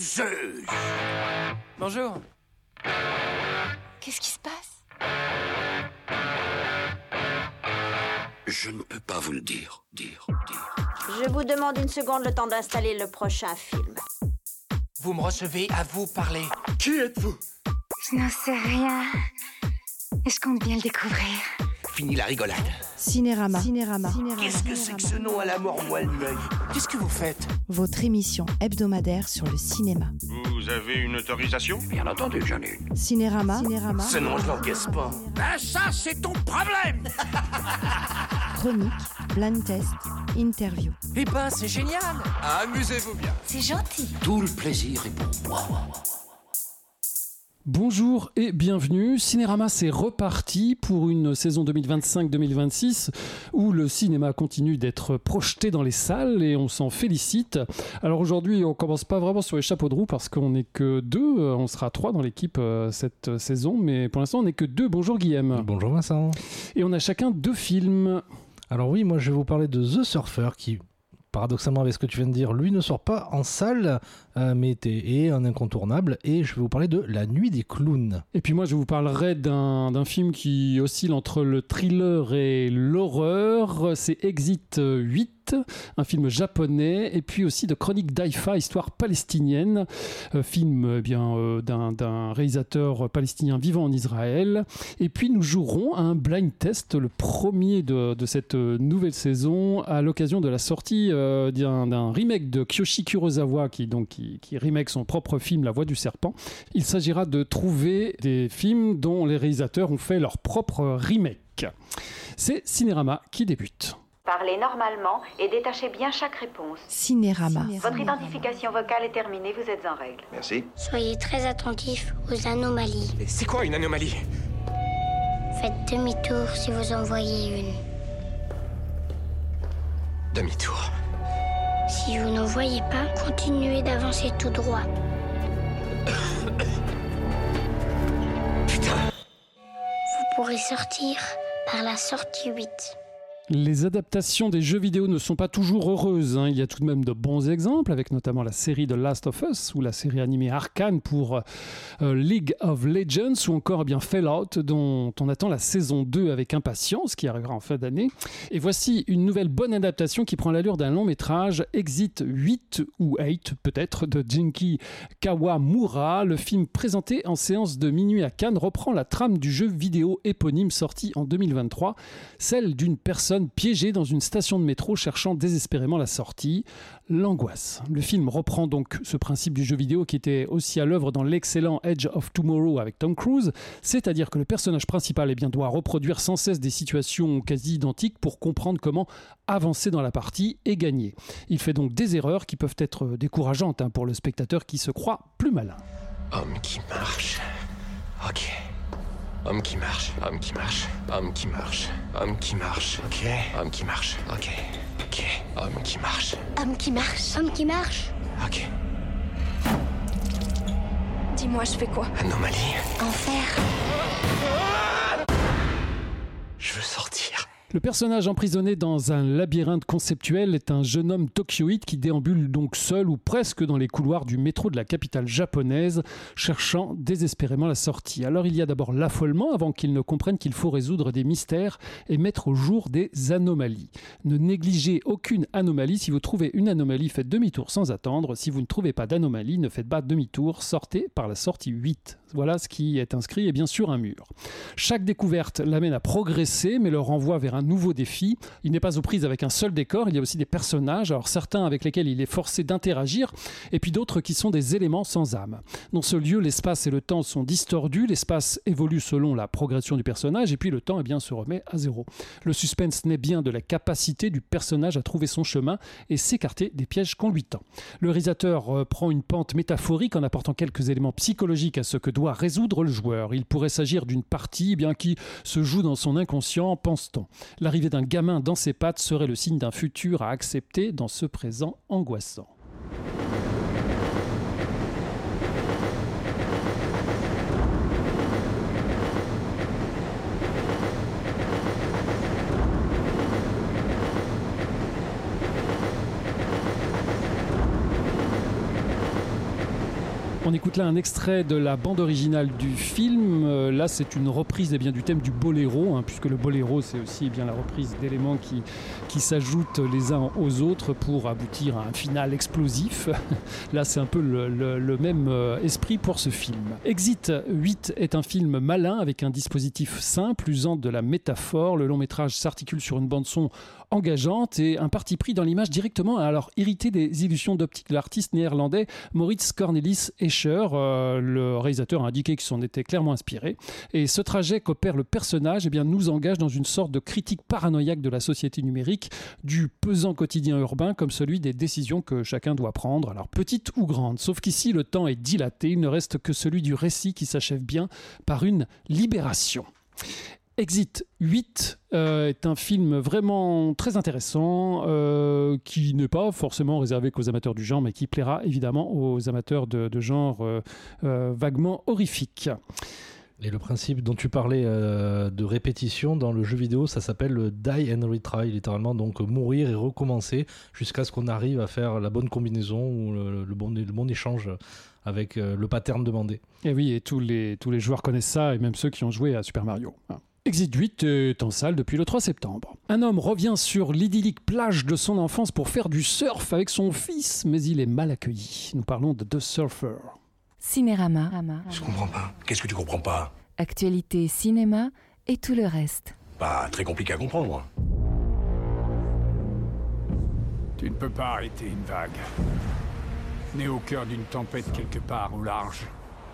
Zeus! Bonjour. Qu'est-ce qui se passe? Je ne peux pas vous le dire. Je vous demande une seconde, le temps d'installer le prochain film. Vous me recevez, à vous parler. Qui êtes-vous? Je n'en sais rien. Et je compte bien le découvrir. Fini la rigolade. Cinérama. Qu'est-ce que c'est que ce nom à la mort moelle l'œil? Qu'est-ce que vous faites? Votre émission hebdomadaire sur le cinéma. Vous avez une autorisation? Bien entendu que j'en ai une. Cinérama. Ce nom, je l'encaisse pas. Ben ça, c'est ton problème! Chronique, blind test, interview. Eh ben, c'est génial. Amusez-vous bien. C'est gentil. Tout le plaisir est pour moi. Bonjour et bienvenue. Cinérama, c'est reparti pour une saison 2025-2026 où le cinéma continue d'être projeté dans les salles et on s'en félicite. Alors aujourd'hui, on commence pas vraiment sur les chapeaux de roue parce qu'on n'est que deux. On sera 3 dans l'équipe cette saison, mais pour l'instant, on n'est que 2. Bonjour Guillaume. Bonjour Vincent. Et on a chacun 2 films. Alors oui, moi je vais vous parler de The Surfer qui, paradoxalement avec ce que tu viens de dire, lui ne sort pas en salle, mais est un incontournable. Et je vais vous parler de La Nuit des Clowns. Et puis moi, je vous parlerai d'un film qui oscille entre le thriller et l'horreur. C'est Exit 8, un film japonais. Et puis aussi de Chronique d'Haïfa, histoire palestinienne. Film d'un réalisateur palestinien vivant en Israël. Et puis nous jouerons un blind test, le premier de cette nouvelle saison, à l'occasion de la sortie d'un remake de Kiyoshi Kurosawa qui remake son propre film La Voix du Serpent. Il s'agira de trouver des films dont les réalisateurs ont fait leur propre remake. C'est Cinérama qui débute. Parlez normalement et détachez bien chaque réponse. Cinérama. Votre identification vocale est terminée, vous êtes en règle. Merci. Soyez très attentifs aux anomalies. Et c'est quoi une anomalie? Faites demi-tour si vous en voyez une. Demi-tour. Si vous n'en voyez pas, continuez d'avancer tout droit. Putain. Vous pourrez sortir par la sortie 8. Les adaptations des jeux vidéo ne sont pas toujours heureuses. Il y a tout de même de bons exemples, avec notamment la série The Last of Us ou la série animée Arcane pour League of Legends ou encore Fallout, dont on attend la saison 2 avec impatience, qui arrivera en fin d'année. Et voici une nouvelle bonne adaptation qui prend l'allure d'un long métrage, Exit 8 ou 8 peut-être, de Genki Kawamura. Le film présenté en séance de minuit à Cannes reprend la trame du jeu vidéo éponyme sorti en 2023, celle d'une personne piégée dans une station de métro cherchant désespérément la sortie. L'angoisse. Le film reprend donc ce principe du jeu vidéo qui était aussi à l'œuvre dans l'excellent Edge of Tomorrow avec Tom Cruise, c'est-à-dire que le personnage principal doit reproduire sans cesse des situations quasi identiques pour comprendre comment avancer dans la partie et gagner. Il fait donc des erreurs qui peuvent être décourageantes pour le spectateur qui se croit plus malin. Homme qui marche. Ok. Homme qui marche. Homme qui marche. Homme qui marche. Homme qui marche. Ok. Homme qui marche. Ok. Ok. Homme qui marche. Homme qui marche. Homme qui marche. Ok. Dis-moi, je fais quoi? Anomalie. Enfer. Je veux sortir. Le personnage emprisonné dans un labyrinthe conceptuel est un jeune homme tokyoïde qui déambule donc seul ou presque dans les couloirs du métro de la capitale japonaise, cherchant désespérément la sortie. Alors il y a d'abord l'affolement avant qu'il ne comprenne qu'il faut résoudre des mystères et mettre au jour des anomalies. Ne négligez aucune anomalie. Si vous trouvez une anomalie, faites demi-tour sans attendre. Si vous ne trouvez pas d'anomalie, ne faites pas demi-tour, sortez par la sortie 8. Voilà ce qui est inscrit et bien sûr un mur. Chaque découverte l'amène à progresser mais le renvoie vers un nouveau défi. Il n'est pas aux prises avec un seul décor, il y a aussi des personnages, alors certains avec lesquels il est forcé d'interagir et puis d'autres qui sont des éléments sans âme. Dans ce lieu, l'espace et le temps sont distordus, l'espace évolue selon la progression du personnage et puis le temps se remet à zéro. Le suspense naît bien de la capacité du personnage à trouver son chemin et s'écarter des pièges qu'on lui tend. Le réalisateur prend une pente métaphorique en apportant quelques éléments psychologiques à ce que doit résoudre le joueur. Il pourrait s'agir d'une partie qui se joue dans son inconscient, pense-t-on. L'arrivée d'un gamin dans ses pattes serait le signe d'un futur à accepter dans ce présent angoissant. On écoute là un extrait de la bande originale du film. Là, c'est une reprise du thème du boléro, puisque le boléro, c'est aussi la reprise d'éléments qui s'ajoutent les uns aux autres pour aboutir à un final explosif. Là, c'est un peu le même esprit pour ce film. Exit 8 est un film malin avec un dispositif simple, usant de la métaphore. Le long métrage s'articule sur une bande-son engageante et un parti pris dans l'image directement alors hérité des illusions d'optique de l'artiste néerlandais Maurits Cornelis Escher. Le réalisateur a indiqué qu'il s'en était clairement inspiré. Et ce trajet qu'opère le personnage nous engage dans une sorte de critique paranoïaque de la société numérique, du pesant quotidien urbain comme celui des décisions que chacun doit prendre, alors petites ou grandes. Sauf qu'ici, le temps est dilaté, il ne reste que celui du récit qui s'achève bien par une libération. Exit 8 est un film vraiment très intéressant qui n'est pas forcément réservé qu'aux amateurs du genre, mais qui plaira évidemment aux amateurs de genre vaguement horrifique. Et le principe dont tu parlais de répétition dans le jeu vidéo, ça s'appelle le die and retry, littéralement, donc mourir et recommencer jusqu'à ce qu'on arrive à faire la bonne combinaison ou le bon échange avec le pattern demandé. Et oui, et tous les joueurs connaissent ça, et même ceux qui ont joué à Super Mario. Exit 8 est en salle depuis le 3 septembre. Un homme revient sur l'idyllique plage de son enfance pour faire du surf avec son fils, mais il est mal accueilli. Nous parlons de The Surfer. Cinérama. Je comprends pas. Qu'est-ce que tu comprends pas? Actualité, cinéma et tout le reste. Pas très compliqué à comprendre. Tu ne peux pas arrêter une vague. Né au cœur d'une tempête quelque part au large.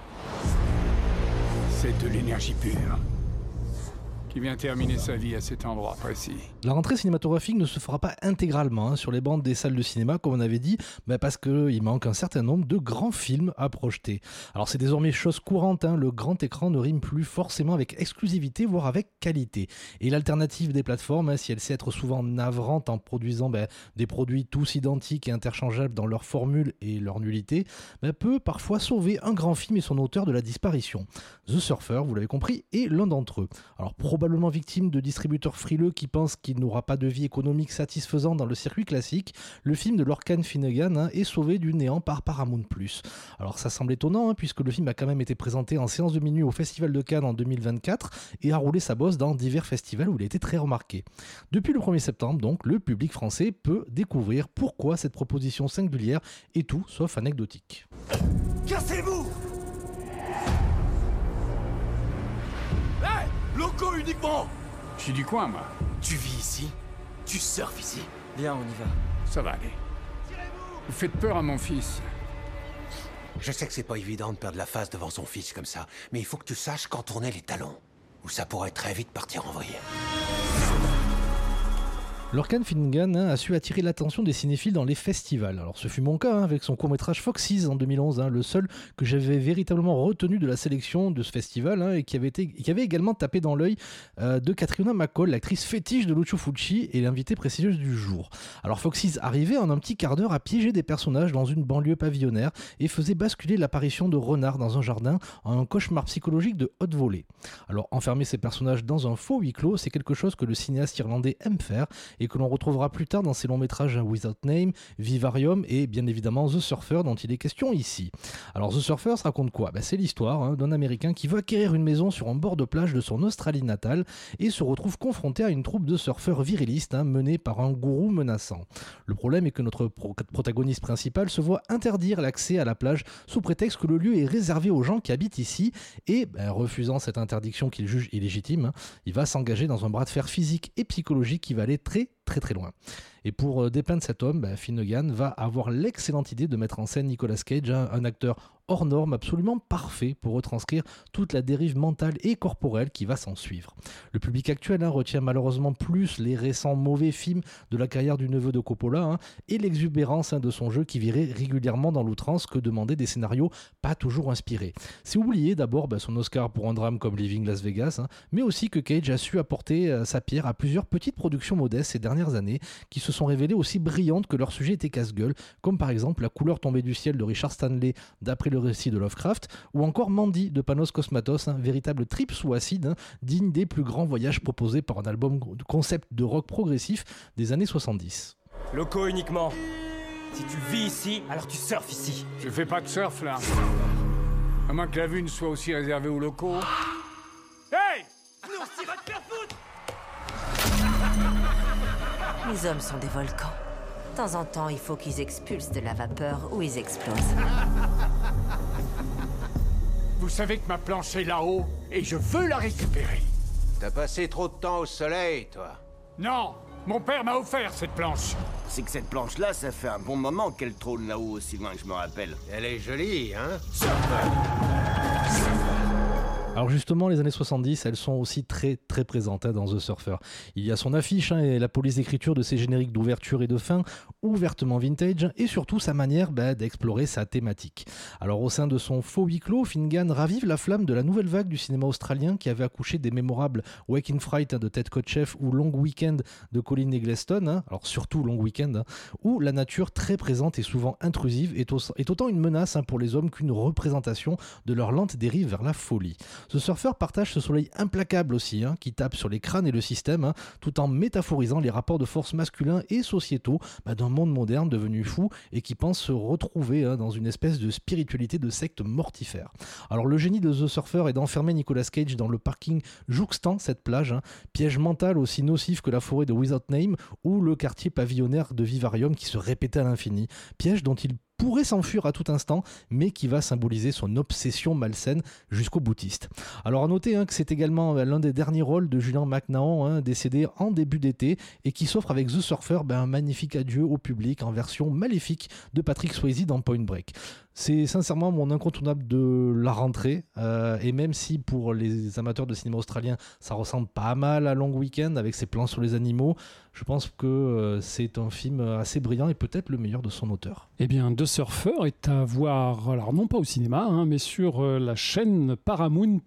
C'est de l'énergie pure qui vient terminer sa vie à cet endroit précis. La rentrée cinématographique ne se fera pas intégralement sur les bandes des salles de cinéma, comme on avait dit, parce qu'il manque un certain nombre de grands films à projeter. Alors c'est désormais chose courante, le grand écran ne rime plus forcément avec exclusivité, voire avec qualité. Et l'alternative des plateformes, si elle sait être souvent navrante en produisant des produits tous identiques et interchangeables dans leur formule et leur nullité, peut parfois sauver un grand film et son auteur de la disparition. The Surfer, vous l'avez compris, est l'un d'entre eux. Alors probablement victime de distributeurs frileux qui pensent qu'il n'aura pas de vie économique satisfaisante dans le circuit classique, le film de Lorcan Finnegan est sauvé du néant par Paramount+. Alors ça semble étonnant puisque le film a quand même été présenté en séance de minuit au Festival de Cannes en 2024 et a roulé sa bosse dans divers festivals où il a été très remarqué. Depuis le 1er septembre, donc, le public français peut découvrir pourquoi cette proposition singulière est tout sauf anecdotique. Cassez-vous! Loco uniquement! Je suis du coin, moi. Tu vis ici? Tu surfes ici? Viens, on y va. Ça va aller. Vous faites peur à mon fils. Je sais que c'est pas évident de perdre la face devant son fils comme ça, mais il faut que tu saches quand tourner les talons, ou ça pourrait très vite partir en vrille. Lorcan Finnegan a su attirer l'attention des cinéphiles dans les festivals. Alors ce fut mon cas avec son court-métrage Foxes en 2011, le seul que j'avais véritablement retenu de la sélection de ce festival et qui avait également tapé dans l'œil de Catriona McCall, l'actrice fétiche de Lucio Fulci et l'invitée prestigieuse du jour. Alors Foxes arrivait en un petit quart d'heure à piéger des personnages dans une banlieue pavillonnaire et faisait basculer l'apparition de renards dans un jardin en un cauchemar psychologique de haute volée. Alors enfermer ces personnages dans un faux huis clos, c'est quelque chose que le cinéaste irlandais aime faire et que l'on retrouvera plus tard dans ses longs métrages Without Name, Vivarium et bien évidemment The Surfer dont il est question ici. Alors The Surfer se raconte quoi ? C'est l'histoire d'un Américain qui veut acquérir une maison sur un bord de plage de son Australie natale et se retrouve confronté à une troupe de surfeurs virilistes menés par un gourou menaçant. Le problème est que notre protagoniste principal se voit interdire l'accès à la plage sous prétexte que le lieu est réservé aux gens qui habitent ici et, refusant cette interdiction qu'il juge illégitime, il va s'engager dans un bras de fer physique et psychologique qui va aller très loin. Et pour dépeindre cet homme, Finnegan va avoir l'excellente idée de mettre en scène Nicolas Cage, un acteur hors norme, absolument parfait pour retranscrire toute la dérive mentale et corporelle qui va s'en suivre. Le public actuel retient malheureusement plus les récents mauvais films de la carrière du neveu de Coppola et l'exubérance de son jeu qui virait régulièrement dans l'outrance que demander des scénarios pas toujours inspirés. C'est oublier d'abord son Oscar pour un drame comme Leaving Las Vegas, mais aussi que Cage a su apporter sa pierre à plusieurs petites productions modestes ces dernières années qui se sont révélées aussi brillantes que leur sujet était casse-gueule, comme par exemple La couleur tombée du ciel de Richard Stanley d'après le récit de Lovecraft, ou encore Mandy de Panos Cosmatos, véritable trip sous acide, digne des plus grands voyages proposés par un album de concept de rock progressif des années 70. Loco uniquement. Si tu vis ici, alors tu surfes ici. Je fais pas de surf là. À moins que la vue ne soit aussi réservée aux locaux. Hey! Nous, on s'ira te faire foutre! Les hommes sont des volcans. De temps en temps, il faut qu'ils expulsent de la vapeur ou ils explosent. Vous savez que ma planche est là-haut et je veux la récupérer. T'as passé trop de temps au soleil, toi. Non, mon père m'a offert cette planche. C'est que cette planche-là, ça fait un bon moment qu'elle trône là-haut, aussi loin que je me rappelle. Elle est jolie, hein? Alors justement, les années 70, elles sont aussi très très présentes dans The Surfer. Il y a son affiche et la police d'écriture de ses génériques d'ouverture et de fin, ouvertement vintage, et surtout sa manière d'explorer sa thématique. Alors au sein de son faux huis clos, Finnegan ravive la flamme de la nouvelle vague du cinéma australien qui avait accouché des mémorables Wake in Fright de Ted Kotcheff ou Long Weekend de Colin Eggleston, alors surtout Long Weekend, où la nature très présente et souvent intrusive est autant une menace pour les hommes qu'une représentation de leur lente dérive vers la folie. The Surfer partage ce soleil implacable aussi, qui tape sur les crânes et le système, tout en métaphorisant les rapports de force masculins et sociétaux d'un monde moderne devenu fou et qui pense se retrouver dans une espèce de spiritualité de secte mortifère. Alors le génie de The Surfer est d'enfermer Nicolas Cage dans le parking jouxtant cette plage, piège mental aussi nocif que la forêt de Without Name ou le quartier pavillonnaire de Vivarium qui se répétait à l'infini, piège dont il pourrait s'enfuir à tout instant, mais qui va symboliser son obsession malsaine jusqu'au boutiste. Alors à noter que c'est également l'un des derniers rôles de Julian McNaughton, décédé en début d'été, et qui s'offre avec The Surfer un magnifique adieu au public en version maléfique de Patrick Swayze dans Point Break. C'est sincèrement mon incontournable de la rentrée, et même si pour les amateurs de cinéma australien ça ressemble pas mal à Long Weekend avec ses plans sur les animaux, je pense que c'est un film assez brillant et peut-être le meilleur de son auteur. Eh bien, The Surfer est à voir, alors non pas au cinéma, mais sur la chaîne Paramount+.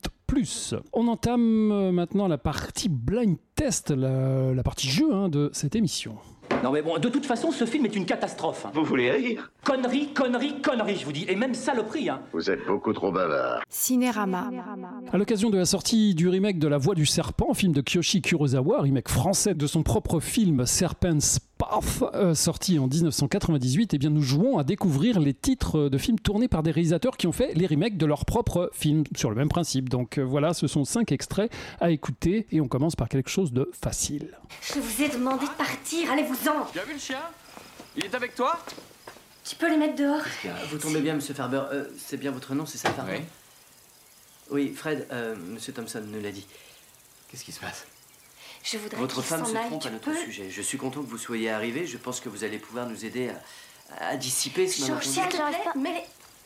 On entame maintenant la partie blind test, la partie jeu de cette émission. Non mais bon, de toute façon, ce film est une catastrophe. Vous voulez rire? Connerie, connerie, connerie, je vous dis. Et même saloperie, Vous êtes beaucoup trop bavard. Cinérama. À l'occasion de la sortie du remake de La Voix du Serpent, film de Kiyoshi Kurosawa, remake français de son propre film Serpent's Path, sorti en 1998, eh bien nous jouons à découvrir les titres de films tournés par des réalisateurs qui ont fait les remakes de leurs propres films, sur le même principe. Donc voilà, ce sont 5 extraits à écouter et on commence par quelque chose de facile. Je vous ai demandé de partir, allez-vous-en. Tu as vu le chien? Il est avec toi? Tu peux les mettre dehors. Vous tombez bien, Monsieur Farber. C'est bien votre nom, c'est ça, Farber? Oui. Oui, Fred, Monsieur Thompson nous l'a dit. Qu'est-ce qui se passe? Je voudrais Votre femme se trompe à notre peux... sujet. Je suis content que vous soyez arrivé. Je pense que vous allez pouvoir nous aider à dissiper ce Georges, s'il te plaît, mais...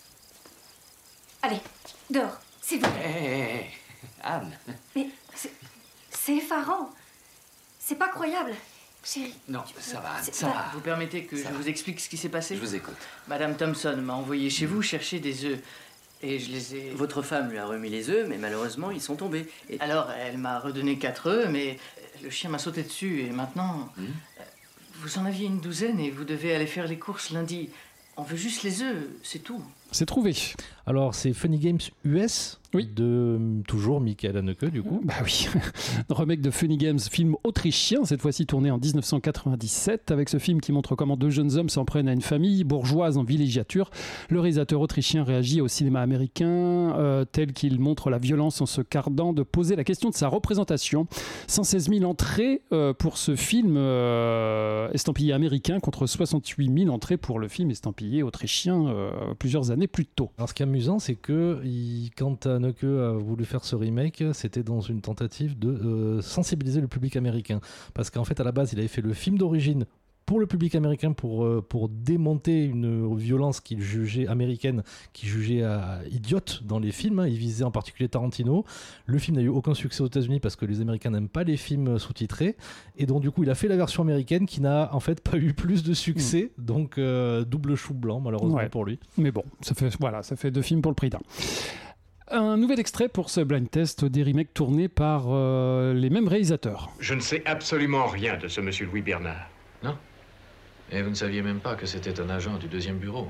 Allez, dehors, s'il vous plaît. Hé, Anne. Mais c'est effarant. C'est pas croyable. Chérie. Non, ça va, Anne, ça va. Vous permettez que je vous explique ce qui s'est passé? Je vous écoute. Madame Thompson m'a envoyé chez vous chercher des œufs. Et je les ai... Votre femme lui a remis les œufs, mais malheureusement, ils sont tombés. Et alors, elle m'a redonné 4 œufs, mais le chien m'a sauté dessus. Et maintenant, vous en aviez une douzaine et vous devez aller faire les courses lundi. On veut juste les œufs, c'est tout. C'est trouvé. Alors, c'est Funny Games US, de toujours Michael Haneke, du coup. Bah oui, remake de Funny Games, film autrichien, cette fois-ci tourné en 1997, avec ce film qui montre comment 2 jeunes hommes s'en prennent à une famille bourgeoise en villégiature. Le réalisateur autrichien réagit au cinéma américain, tel qu'il montre la violence en se gardant de poser la question de sa représentation. 116 000 entrées pour ce film estampillé américain contre 68 000 entrées pour le film estampillé autrichien plusieurs années plus tôt. Alors, ce qui est amusant, c'est que quand Haneke a voulu faire ce remake, c'était dans une tentative de sensibiliser le public américain. Parce qu'en fait, à la base, il avait fait le film d'origine pour le public américain, pour démonter une violence qu'il jugeait américaine, qu'il jugeait idiote dans les films. Il visait en particulier Tarantino. Le film n'a eu aucun succès aux États-Unis parce que les Américains n'aiment pas les films sous-titrés. Et donc, du coup, il a fait la version américaine qui n'a en fait pas eu plus de succès. Donc, double chou blanc, malheureusement pour lui. Mais bon, ça fait 2 films pour le prix d'un. Un nouvel extrait pour ce blind test des remakes tournés par les mêmes réalisateurs. Je ne sais absolument rien de ce monsieur Louis Bernard. Non. Et vous ne saviez même pas que c'était un agent du 2e bureau.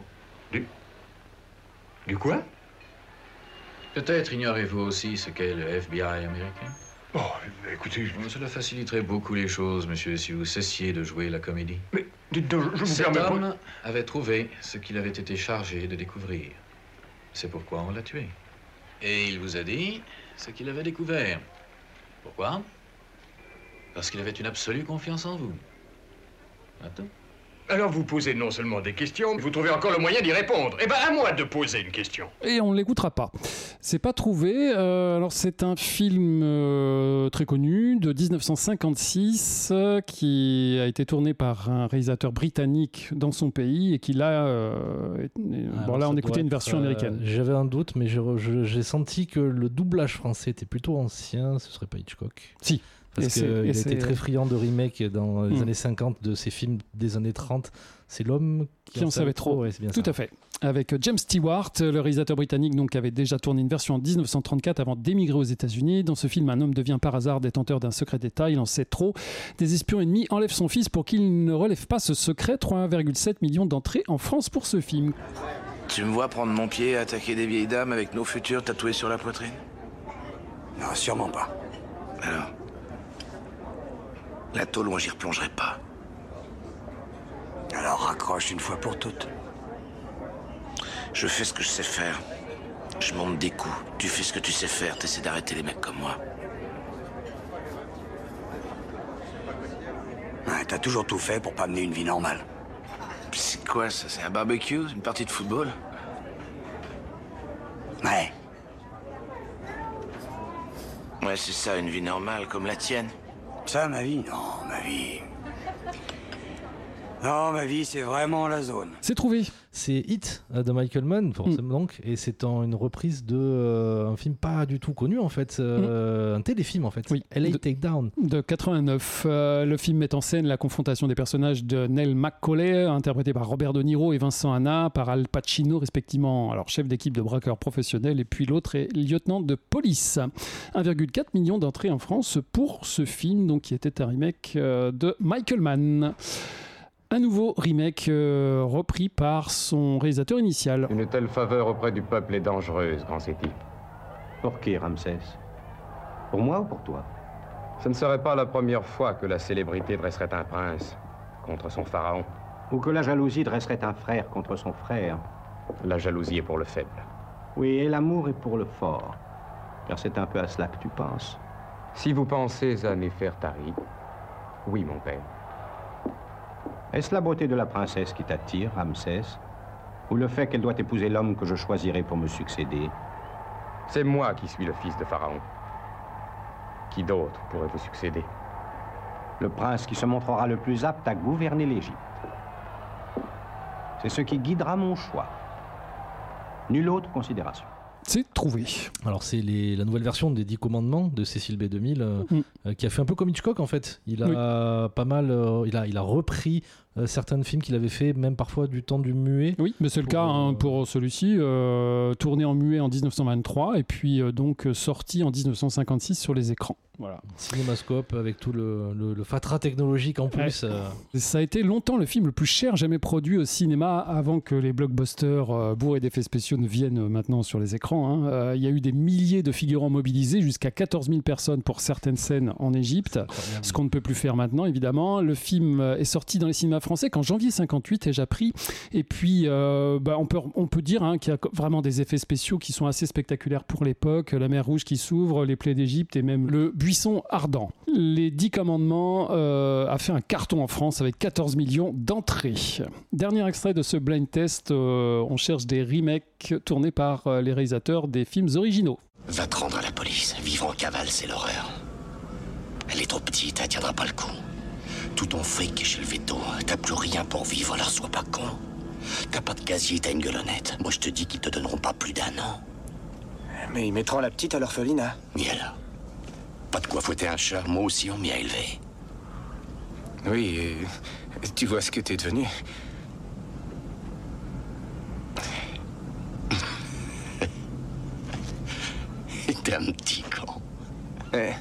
Du quoi? Peut-être ignorez-vous aussi ce qu'est le FBI américain? Oh, écoutez... Cela faciliterait beaucoup les choses, monsieur, si vous cessiez de jouer la comédie. Mais, dites donc, je vous Cet permets homme avait trouvé ce qu'il avait été chargé de découvrir. C'est pourquoi on l'a tué. Et il vous a dit ce qu'il avait découvert. Pourquoi? Parce qu'il avait une absolue confiance en vous. Attends. Alors vous posez non seulement des questions, mais vous trouvez encore le moyen d'y répondre. Eh ben, à moi de poser une question. Et on ne l'écoutera pas. C'est pas trouvé. Alors c'est un film très connu de 1956 qui a été tourné par un réalisateur britannique dans son pays et qui là, là on écoutait une version américaine. J'avais un doute, mais j'ai senti que le doublage français était plutôt ancien. Ce serait pas Hitchcock? Si. Parce qu'il était très friand de remake dans les années 50 de ces films des années 30. C'est l'homme qui en savait trop. Ouais, c'est bien tout ça. à fait. Avec James Stewart, le réalisateur britannique qui avait déjà tourné une version en 1934 avant d'émigrer aux États-Unis. Dans ce film, un homme devient par hasard détenteur d'un secret d'État. Il en sait trop. Des espions ennemis enlèvent son fils pour qu'il ne relève pas ce secret. 3,7 millions d'entrées en France pour ce film. Tu me vois prendre mon pied et attaquer des vieilles dames avec nos futurs tatoués sur la poitrine? Non, sûrement pas. Alors? La tôle, moi, j'y replongerai pas. Alors raccroche une fois pour toutes. Je fais ce que je sais faire. Je monte des coups. Tu fais ce que tu sais faire. T'essaies d'arrêter les mecs comme moi. Ouais, t'as toujours tout fait pour pas mener une vie normale. C'est quoi, ça? C'est un barbecue? Une partie de football? Ouais. Ouais, c'est ça, une vie normale, comme la tienne. Ça, ma vie? Non, ma vie... Non, ma vie, c'est vraiment la zone. C'est trouvé. C'est Hit de Michael Mann, forcément donc, et c'est une reprise de un film pas du tout connu en fait, un téléfilm en fait. Oui. LA Takedown. De 89. Le film met en scène la confrontation des personnages de Nell McCauley, interprété par Robert De Niro et Vincent Hanna, par Al Pacino respectivement, alors chef d'équipe de braqueurs professionnels, et puis l'autre est lieutenant de police. 1,4 million d'entrées en France pour ce film, donc qui était un remake de Michael Mann. Un nouveau remake repris par son réalisateur initial. Une telle faveur auprès du peuple est dangereuse, grand Séti. Pour qui, Ramsès? Pour moi ou pour toi? Ce ne serait pas la première fois que la célébrité dresserait un prince contre son pharaon. Ou que la jalousie dresserait un frère contre son frère. La jalousie est pour le faible. Oui, et l'amour est pour le fort. Car c'est un peu à cela que tu penses. Si vous pensez à Néfertari, oui, mon père. Est-ce la beauté de la princesse qui t'attire, Ramsès? Ou le fait qu'elle doit épouser l'homme que je choisirai pour me succéder? C'est moi qui suis le fils de Pharaon. Qui d'autre pourrait vous succéder? Le prince qui se montrera le plus apte à gouverner l'Égypte. C'est ce qui guidera mon choix. Nulle autre considération. C'est trouvé. Alors c'est la nouvelle version des 10 commandements de Cécile B2000 qui a fait un peu comme Hitchcock en fait. Il a pas mal, il a repris certains films qu'il avait fait, même parfois du temps du muet. Oui, mais c'est le cas pour celui-ci, tourné en muet en 1923 et puis donc sorti en 1956 sur les écrans. Voilà. Cinémascope avec tout le fatras technologique en plus. Ça a été longtemps le film le plus cher jamais produit au cinéma avant que les blockbusters bourrés d'effets spéciaux ne viennent maintenant sur les écrans. Il y a eu des milliers de figurants mobilisés, jusqu'à 14 000 personnes pour certaines scènes en Égypte, ce qu'on ne peut plus faire maintenant évidemment. Le film est sorti dans les cinémas français qu'en janvier 58 ai-je appris, et puis on peut dire qu'il y a vraiment des effets spéciaux qui sont assez spectaculaires pour l'époque, la mer Rouge qui s'ouvre, les plaies d'Égypte et même le buisson ardent. Les 10 commandements a fait un carton en France avec 14 millions d'entrées. Dernier extrait de ce blind test, on cherche des remakes tournés par les réalisateurs des films originaux. Va te rendre à la police. Vivre en cavale, c'est l'horreur. Elle est trop petite, elle tiendra pas le coup. Tout ton fric est chez le veto. T'as plus rien pour vivre, alors sois pas con. T'as pas de casier, t'as une gueulonnette. Moi, je te dis qu'ils te donneront pas plus d'1 an. Mais ils mettront la petite à l'orphelinat. Miel. Pas de quoi fouetter un chat. Moi aussi, on m'y a élevé. Oui, tu vois ce que t'es devenu. T'es un petit con. Ouais.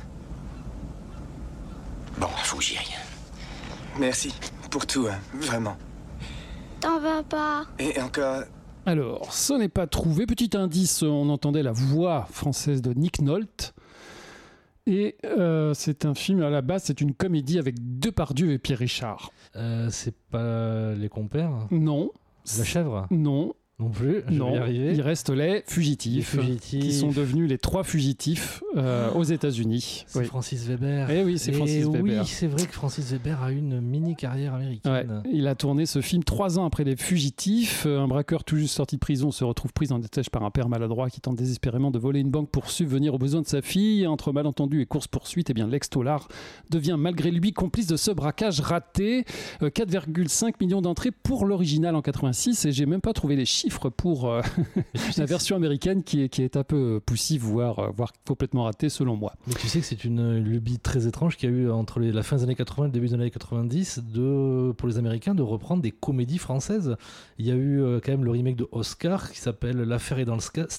Bon, faut que j'y aille. Merci pour tout, vraiment. T'en vas pas. Et encore... Alors, ce n'est pas trouvé. Petit indice, on entendait la voix française de Nick Nolte. Et c'est un film, à la base, c'est une comédie avec Depardieu et Pierre Richard. C'est pas Les Compères? Non. La chèvre? Non. Non plus, je vais y arriver. Il reste les fugitifs, qui sont devenus les 3 fugitifs aux États-Unis. C'est Francis Weber. Eh oui, c'est Francis Weber. Oui, c'est vrai que Francis Weber a une mini carrière américaine. Ouais, il a tourné ce film 3 ans après les fugitifs. Un braqueur tout juste sorti de prison se retrouve pris en détachement par un père maladroit qui tente désespérément de voler une banque pour subvenir aux besoins de sa fille. Entre malentendus et course-poursuite, Lex Tollard devient malgré lui complice de ce braquage raté. 4,5 millions d'entrées pour l'original en 86 et j'ai même pas trouvé les chiffres pour la version américaine qui est un peu poussive, voire complètement ratée selon moi. Mais tu sais que c'est une lubie très étrange qu'il y a eu entre la fin des années 80 et le début des années 90 pour les Américains de reprendre des comédies françaises. Il y a eu quand même le remake de Oscar qui s'appelle L'affaire est dans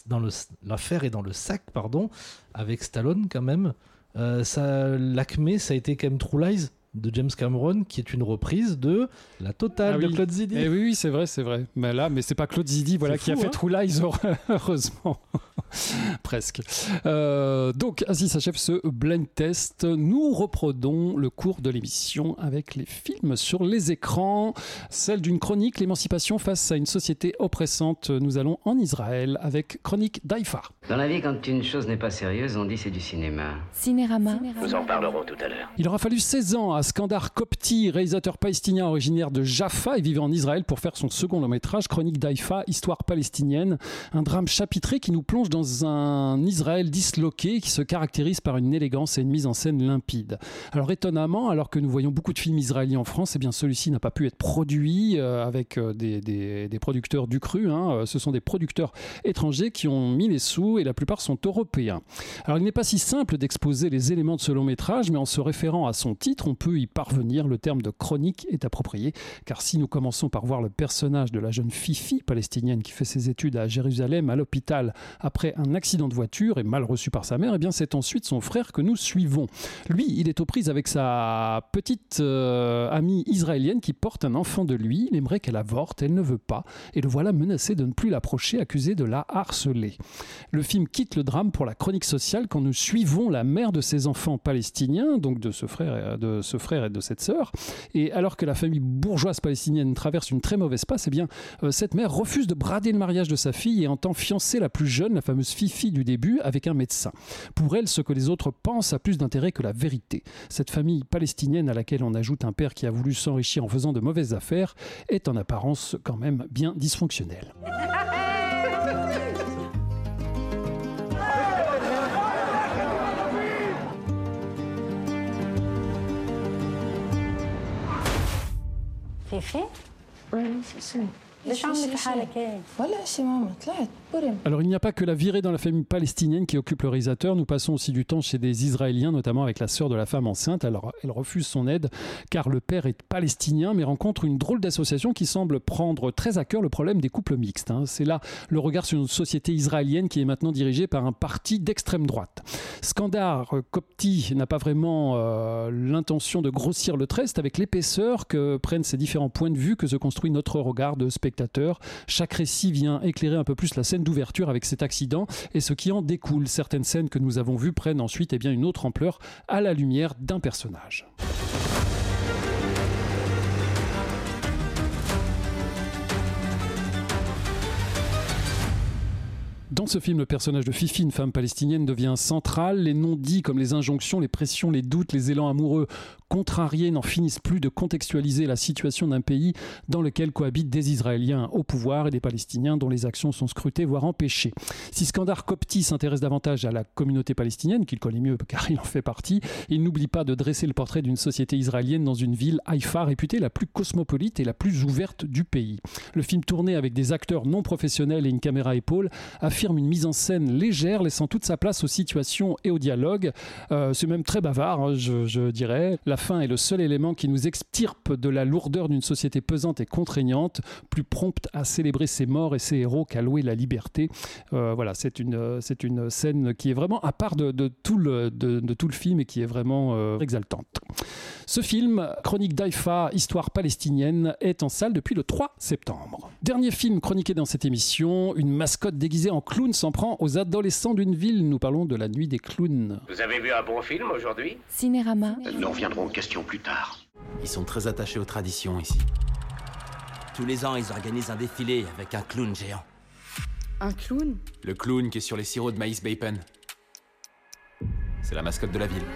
le sac, avec Stallone quand même. L'acmé, ça a été quand même True Lies de James Cameron, qui est une reprise de La Totale de Claude Zidi. Et oui, c'est vrai. Mais c'est pas Claude Zidi qui a fait True Lies, heureusement. Presque. Donc, ainsi s'achève ce blind test. Nous reprenons le cours de l'émission avec les films sur les écrans. Celle d'une chronique, l'émancipation face à une société oppressante. Nous allons en Israël avec Chronique d'Haïfa. Dans la vie, quand une chose n'est pas sérieuse, on dit c'est du cinéma. Cinérama. Nous en parlerons tout à l'heure. Il aura fallu 16 ans à Skandar Kopti, réalisateur palestinien originaire de Jaffa et vivant en Israël, pour faire son second long-métrage, Chronique d'Haïfa, histoire palestinienne. Un drame chapitré qui nous plonge dans un Israël disloqué qui se caractérise par une élégance et une mise en scène limpide. Alors étonnamment, alors que nous voyons beaucoup de films israéliens en France, celui-ci n'a pas pu être produit avec des producteurs du cru. Ce sont des producteurs étrangers qui ont mis les sous et la plupart sont européens. Alors il n'est pas si simple d'exposer les éléments de ce long-métrage, mais en se référant à son titre, on peut y parvenir. Le terme de chronique est approprié, car si nous commençons par voir le personnage de la jeune Fifi palestinienne qui fait ses études à Jérusalem à l'hôpital après un accident de voiture et mal reçu par sa mère, c'est ensuite son frère que nous suivons. Lui, il est aux prises avec sa petite amie israélienne qui porte un enfant de lui. Il aimerait qu'elle avorte, elle ne veut pas, et le voilà menacé de ne plus l'approcher, accusé de la harceler. Le film quitte le drame pour la chronique sociale quand nous suivons la mère de ses enfants palestiniens, donc de ce frère et de cette sœur, et alors que la famille bourgeoise palestinienne traverse une très mauvaise passe, cette mère refuse de brader le mariage de sa fille et entend fiancer la plus jeune, la fameuse Fifi du début, avec un médecin. Pour elle, ce que les autres pensent a plus d'intérêt que la vérité. Cette famille palestinienne à laquelle on ajoute un père qui a voulu s'enrichir en faisant de mauvaises affaires est en apparence quand même bien dysfonctionnelle. فيفي؟ ليش عملت حالك هيك؟ ولا شي ماما طلعت برم. Alors il n'y a pas que la virée dans la famille palestinienne qui occupe le réalisateur, nous passons aussi du temps chez des Israéliens, notamment avec la sœur de la femme enceinte. Alors elle refuse son aide car le père est palestinien, mais rencontre une drôle d'association qui semble prendre très à cœur le problème des couples mixtes. C'est là le regard sur une société israélienne qui est maintenant dirigée par un parti d'extrême droite. Skandar Kopti n'a pas vraiment l'intention de grossir le trait, c'est avec l'épaisseur que prennent ces différents points de vue que se construit notre regard de spectateur. Chaque récit vient éclairer un peu plus la scène d'ouverture avec cet accident et ce qui en découle. Certaines scènes que nous avons vues prennent ensuite une autre ampleur à la lumière d'un personnage. Dans ce film, le personnage de Fifi, une femme palestinienne, devient central. Les non-dits comme les injonctions, les pressions, les doutes, les élans amoureux contrariés n'en finissent plus de contextualiser la situation d'un pays dans lequel cohabitent des Israéliens au pouvoir et des Palestiniens dont les actions sont scrutées, voire empêchées. Si Skandar Kopti s'intéresse davantage à la communauté palestinienne, qu'il connaît mieux car il en fait partie, il n'oublie pas de dresser le portrait d'une société israélienne dans une ville, Haïfa, réputée la plus cosmopolite et la plus ouverte du pays. Le film tourné avec des acteurs non professionnels et une caméra à épaule affirme une mise en scène légère, laissant toute sa place aux situations et aux dialogues. C'est même très bavard, je dirais. La fin est le seul élément qui nous extirpe de la lourdeur d'une société pesante et contraignante, plus prompte à célébrer ses morts et ses héros qu'à louer la liberté. Voilà, c'est une scène qui est vraiment à part de tout le film et qui est vraiment exaltante. Ce film, Chronique d'Haïfa, histoire palestinienne, est en salle depuis le 3 septembre. Dernier film chroniqué dans cette émission, une mascotte déguisée en clown s'en prend aux adolescents d'une ville. Nous parlons de La Nuit des clowns. Vous avez vu un bon film aujourd'hui? Cinérama. Nous reviendrons aux questions plus tard. Ils sont très attachés aux traditions ici. Tous les ans, ils organisent un défilé avec un clown géant. Un clown? Le clown qui est sur les sirops de maïs bacon. C'est la mascotte de la ville.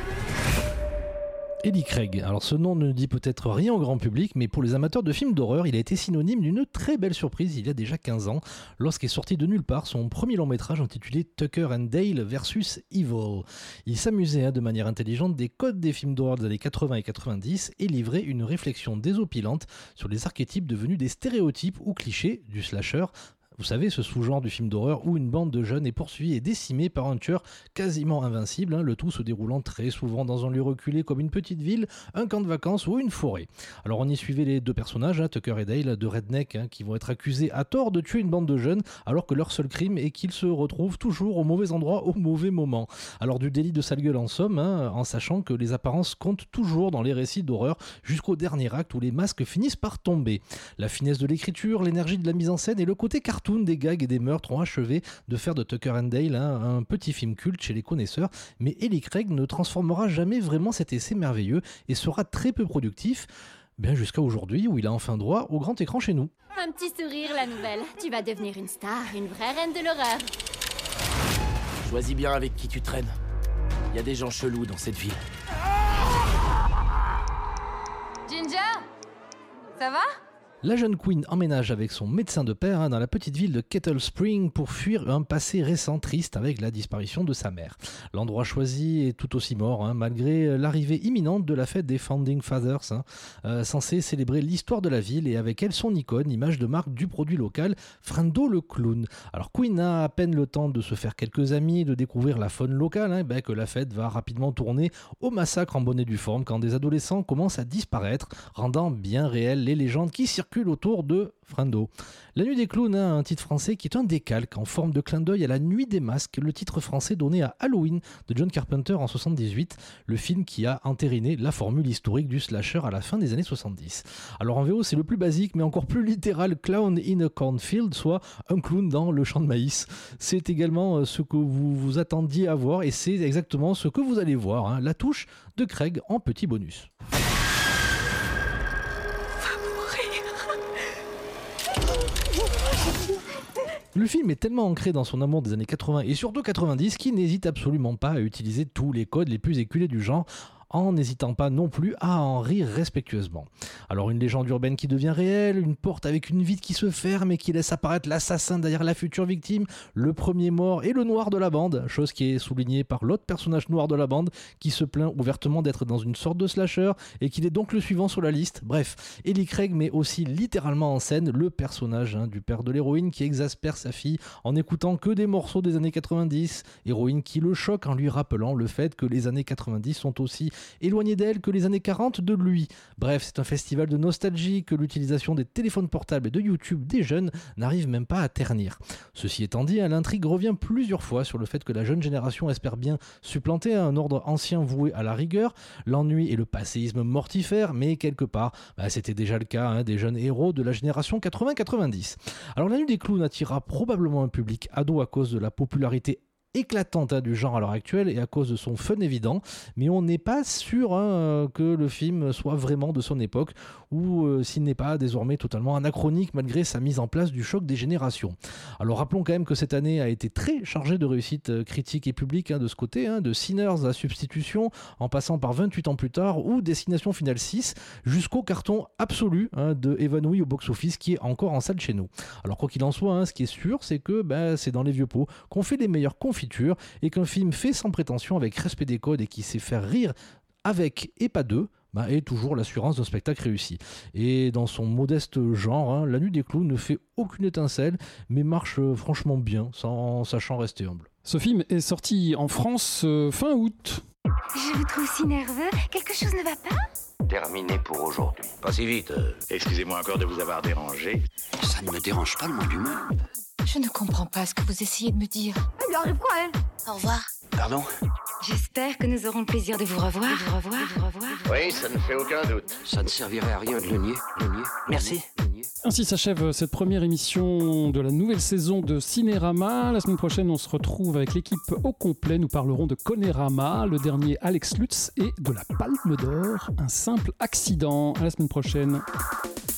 Ellie Craig. Alors ce nom ne dit peut-être rien au grand public, mais pour les amateurs de films d'horreur, il a été synonyme d'une très belle surprise il y a déjà 15 ans, lorsqu'est sorti de nulle part son premier long métrage intitulé Tucker and Dale vs Evil. Il s'amusait de manière intelligente des codes des films d'horreur des années 80 et 90 et livrait une réflexion désopilante sur les archétypes devenus des stéréotypes ou clichés du slasher. Vous savez, ce sous-genre du film d'horreur où une bande de jeunes est poursuivie et décimée par un tueur quasiment invincible, le tout se déroulant très souvent dans un lieu reculé comme une petite ville, un camp de vacances ou une forêt. Alors on y suivait les deux personnages, Tucker et Dale, de redneck, qui vont être accusés à tort de tuer une bande de jeunes, alors que leur seul crime est qu'ils se retrouvent toujours au mauvais endroit au mauvais moment. Alors du délit de sale gueule en somme, en sachant que les apparences comptent toujours dans les récits d'horreur jusqu'au dernier acte où les masques finissent par tomber. La finesse de l'écriture, l'énergie de la mise en scène et le côté cartoon des gags et des meurtres ont achevé de faire de Tucker and Dale un petit film culte chez les connaisseurs, mais Ellie Craig ne transformera jamais vraiment cet essai merveilleux et sera très peu productif, bien jusqu'à aujourd'hui où il a enfin droit au grand écran chez nous. Un petit sourire, la nouvelle. Tu vas devenir une star, une vraie reine de l'horreur. Choisis bien avec qui tu traînes. Il y a des gens chelous dans cette ville. Ginger, ça va ? La jeune Queen emménage avec son médecin de père dans la petite ville de Kettle Spring pour fuir un passé récent triste avec la disparition de sa mère. L'endroit choisi est tout aussi mort, malgré l'arrivée imminente de la fête des Founding Fathers, censée célébrer l'histoire de la ville et avec elle son icône, image de marque du produit local, Frendo le clown. Alors Queen a à peine le temps de se faire quelques amis, de découvrir la faune locale, que la fête va rapidement tourner au massacre en bonne et due forme quand des adolescents commencent à disparaître, rendant bien réelles les légendes qui circulent autour de Frendo. La Nuit des clowns a un titre français qui est un décalque en forme de clin d'œil à La Nuit des masques, le titre français donné à Halloween de John Carpenter en 78, le film qui a entériné la formule historique du slasher à la fin des années 70. Alors en VO c'est le plus basique mais encore plus littéral Clown in a Cornfield, soit un clown dans le champ de maïs. C'est également ce que vous vous attendiez à voir et c'est exactement ce que vous allez voir, la touche de Craig en petit bonus. Le film est tellement ancré dans son amour des années 80 et surtout 90 qu'il n'hésite absolument pas à utiliser tous les codes les plus éculés du genre, en n'hésitant pas non plus à en rire respectueusement. Alors une légende urbaine qui devient réelle, une porte avec une vitre qui se ferme et qui laisse apparaître l'assassin derrière la future victime, le premier mort et le noir de la bande, chose qui est soulignée par l'autre personnage noir de la bande qui se plaint ouvertement d'être dans une sorte de slasher et qu'il est donc le suivant sur la liste. Bref, Ellie Craig met aussi littéralement en scène le personnage du père de l'héroïne qui exaspère sa fille en écoutant que des morceaux des années 90, héroïne qui le choque en lui rappelant le fait que les années 90 sont aussi éloigné d'elle que les années 40 de lui. Bref, c'est un festival de nostalgie que l'utilisation des téléphones portables et de YouTube des jeunes n'arrive même pas à ternir. Ceci étant dit, l'intrigue revient plusieurs fois sur le fait que la jeune génération espère bien supplanter un ordre ancien voué à la rigueur, l'ennui et le passéisme mortifère, mais quelque part, c'était déjà le cas des jeunes héros de la génération 80-90. Alors la Nuit des clowns attirera probablement un public ado à cause de la popularité éclatante du genre à l'heure actuelle et à cause de son fun évident, mais on n'est pas sûr que le film soit vraiment de son époque ou s'il n'est pas désormais totalement anachronique malgré sa mise en place du choc des générations. Alors rappelons quand même que cette année a été très chargée de réussite critique et publique de ce côté, de Sinners à Substitution en passant par 28 ans plus tard ou Destination Finale 6 jusqu'au carton absolu de Évanoui au box-office qui est encore en salle chez nous. Alors quoi qu'il en soit, ce qui est sûr c'est que c'est dans les vieux pots qu'on fait les meilleurs confitures et qu'un film fait sans prétention avec respect des codes et qui sait faire rire avec et pas d'eux est toujours l'assurance d'un spectacle réussi. Et dans son modeste genre, La Nuit des clowns ne fait aucune étincelle mais marche franchement bien en sachant rester humble. Ce film est sorti en France fin août. Je vous trouve si nerveux. Quelque chose ne va pas ? Terminé pour aujourd'hui. Pas si vite. Excusez-moi encore de vous avoir dérangé. Ça ne me dérange pas le moins du monde. Je ne comprends pas ce que vous essayez de me dire. Elle lui arrive quoi, elle ? Au revoir. Pardon ? J'espère que nous aurons le plaisir de vous revoir. Oui, ça ne fait aucun doute. Ça ne servirait à rien de le nier. Merci. Ainsi s'achève cette première émission de la nouvelle saison de Cinérama. La semaine prochaine, on se retrouve avec l'équipe au complet. Nous parlerons de Conérama, le dernier Alex Lutz et de la Palme d'Or, un simple accident. À la semaine prochaine.